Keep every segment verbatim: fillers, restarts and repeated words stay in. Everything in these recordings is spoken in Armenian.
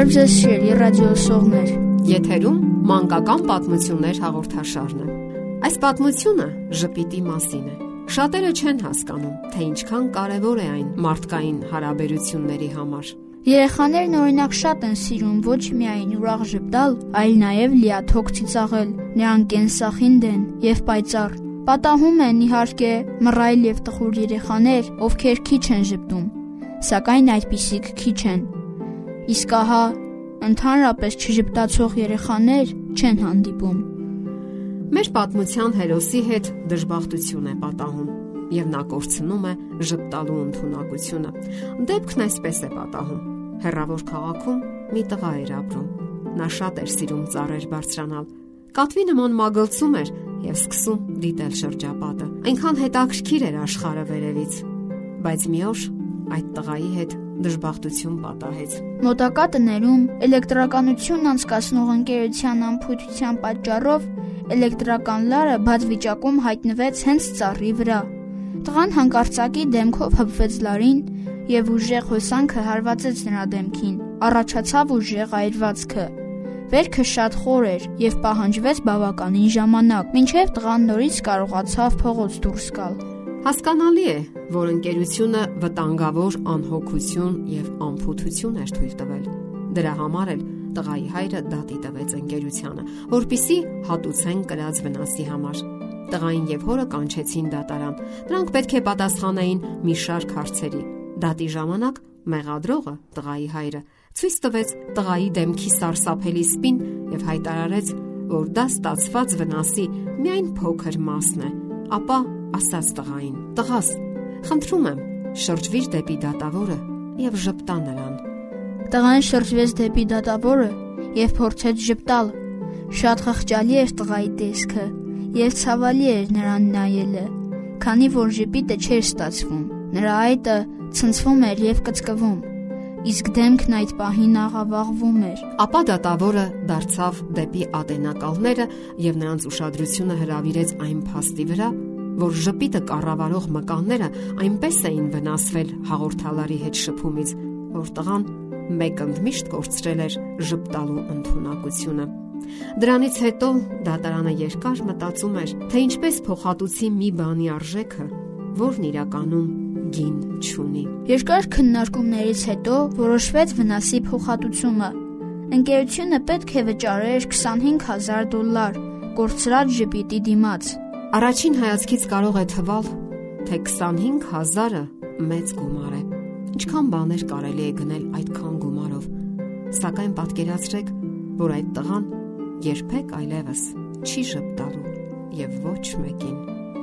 Բարև ձեզ սիրելի ռադիոսողներ։ Եթերում մանկական պատմություններ հաղորդաշարն է։ Այս պատմությունը ժպիտի մասին է։ Շատերը չեն հասկանում, թե ինչքան կարևոր է այն մարդկային հարաբերությունների համար։ Երեխաներն օրինակ շատ են սիրում ոչ միայն ուրախ ժպտալ, այլ նաև լիաթոք ծիծաղել։ Նրանք կենսախինդ են եւ պայծառ։ Պատահում են իհարկե մռայլ եւ տխուր երեխաներ, ովքեր քիչ են ժպտում, սակայն այդպիսիք քիչ են։ Իսկ ահա ընդհանրապես չժպտացող երեխաներ չեն հանդիպում։ Մեր պատմության հերոսի հետ դժբախտություն է պատահում եւ նա կորցնում է ժպտալու ընդունակությունը։ Դեպքն այսպես է պատահում։ Հեռավոր քաղաքում մի տղա էր ապրում։ Նա շատ էր սիրում ծառեր բարձրանալ։ Կատվի նման մագլցում էր եւ սկսում դիտել շրջապատը։ Այնքան հետաքրքիր էր աշխարհը վերևից։ Բայց մի օր այդ տղայի հետ դժբախտություն պատահեց։ Մոտակա տներում էլեկտրականություն անցկացնող ընկերության անփույթության պատճառով էլեկտրական լարը բաց վիճակում հայտնվեց հենց ծառի վրա։ Տղան հանկարծակի դեմքով հպվեց լարին եւ ուժեղ հոսանքը հարվածեց նրա դեմքին։ Առաջացավ ուժեղ այրվածքը։ Վերքը շատ խոր էր եւ պահանջվեց բավականին ժամանակ, մինչեւ տղան նորից կարողացավ փողոց դուրս գալ։ Հասկանալի է, որ ընկերությունը վտանգավոր անհոգություն եւ անփութություն էր թույլ տվել։ Դրա համար էլ տղայի հայրը դատի տվեց ընկերությանը, որպիսի հատուցեն կրած վնասի համար։ Տղային եւ հորը կանչեցին դատարան։ Նրանք պետք է պատասխանեին մի շարք հարցերի։ Դատի ժամանակ մեղադրողը, տղայի հայրը, ցույց տվեց տղայի դեմքի սարսափելի սպին եւ հայտարարեց, որ դա ստացված վնասի միայն փոքր մասն է։ Ապա ասաց տղային. «Տղաս, խնդրում եմ, շրջվիր դեպի դատավորը եւ ժպտա նրան»։ Տղան շրջվեց դեպի դատավորը եւ փորձեց ժպտալ։ Շատ խղճալի էր տղայի տեսքը եւ ցավալի էր նրան նայելը, քանի որ ժպիտը չէր ստացվում։ Նրա այտը ցնցվում էր եւ կծկվում, իսկ դեմքն այդ պահին աղավաղվում էր։ Ապա դատավորը դարձավ դեպի ատենակալները եւ նրանց ուշադրությունը հրավիրեց այն փաստի վրա, որ ժպիտը կառավարող մկանները այնպես էին վնասվել հաղորդալարի հետ շփումից, որ տղան մեկ ընդմիշտ կորցրել էր ժպտալու ընդունակությունը։ Դրանից հետո դատարանը երկար մտածում էր, թե ինչպես փոխհատուցի մի բանի արժեքը, որն իրականում գին չունի։ Երկար քննարկումներից հետո որոշվեց վնասի փոխհատուցումը։ Ընկերությունը պետք է վճարեր քսանհինգ հազար դոլար կորցրած ժպիտի դիմաց։ Առաջին հայացքից կարող է թվալ, թե քսանհինգ հազարը մեծ գումար է։ Ինչքան բաներ կարելի է գնել այդքան գումարով։ Սակայն պատկերացրեք, որ այդ տղան երբեք այլևս չի ժպտալու եւ ոչ մեկին։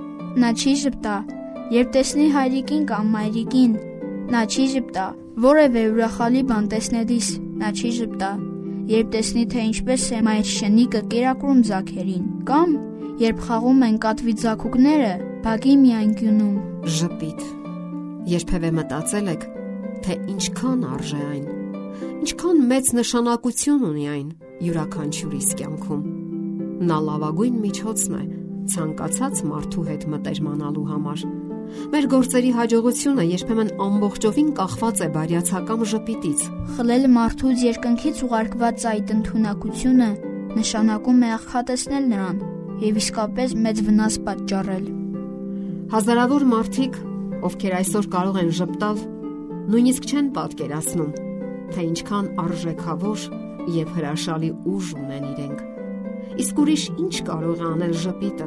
Նա չի ժպտա, երբ տեսնի հայրիկին կամ մայրիկին։ Նա չի ժպտա, որևէ ուրախալի բան տեսնելիս։ Նա չի ժպտա, երբ տեսնի, թե ինչպես է մայր շնիկը կերակրում ձագերին, կամ երբ խաղում են կատվի ձագուկները բակի մի անկյունում։ Ժպիտ։ Երբևէ մտածել եք, թե ինչքան արժե այն, ինչքան մեծ նշանակություն ունի այն յուրաքանչյուրիս կյանքում։ Նա լավագույն միջոցն է ցանկացած մարդու հետ մտերմանալու համար։ Մեր գործերի հաջողությունը երբեմն ամբողջովին կախված է բարյացակամ ժպիտից։ Խլել մարդուց երկնքից ուղարկված այդ ընդունակությունը նշանակում է աղքատեցնել նրան եւ իսկապես մեծ վնաս պատճառել։ Հազարավոր մարդիկ, ովքեր այսօր կարող են ժպտալ, նույնիսկ չեն պատկերացնում, թե ինչքան արժեքավոր եւ հրաշալի ուժ ունեն իրենք։ Իսկ ուրիշ ինչ կարող է անել ժպիտը։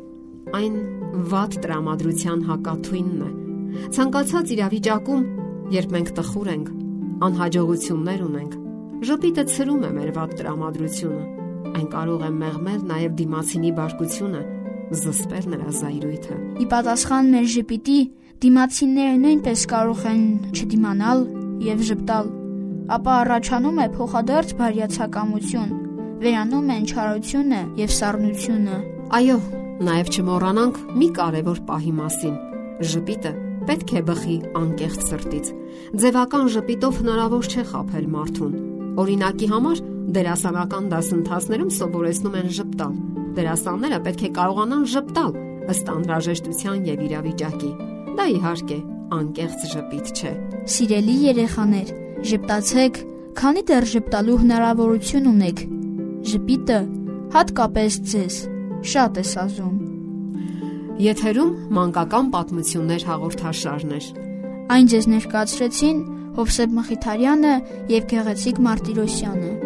Այն վատ տրամադրության հակաթույնն է։ Ցանկացած իրավիճակում, երբ մենք տխուր ենք, անհաջողություններ ունենք, ժպիտը ցրում է մեր վատ տրամադրությունը։ Այն կարող է մեղմել նաև դիմացինի բարկությունը, զսպել նրա զայրույթը։ Ի պատասխան մեր ժպիտի, դիմացիները նույնպես կարող են չդիմանալ եւ ժպտալ, ապա առաջանում է փոխադարձ բարյացակամություն, վերանում են չարությունը եւ սառնությունը։ Այո, նաև չմոռանանք մի կարևոր պահի մասին։ Ժպիտը պետք է բխի անկեղծ սրտից։ Ձևական ժպիտով հնարավոր չէ խաբել մարդուն։ Օրինակի համար դերասանական դասընթացներում սովորեցնում են ժպտալ։ Դերասանները պետք է կարողանան ժպտալ ըստ անհրաժեշտության եւ իրավիճակի։ Դա իհարկե անկեղծ ժպիտ չէ։ Սիրելի երեխաներ, ժպտացեք, քանի դեռ ժպտալու հնարավորություն ունեք։ Ժպիտը հատկապես ձեզ շատ է սազում։ Եթերում մանկական պատմություններ հաղորդաշարներ։ Այն ձեզ ներկայացրեցին Հովսեփ Մխիթարյանը եւ Գեղեցիկ Մարտիրոսյանը։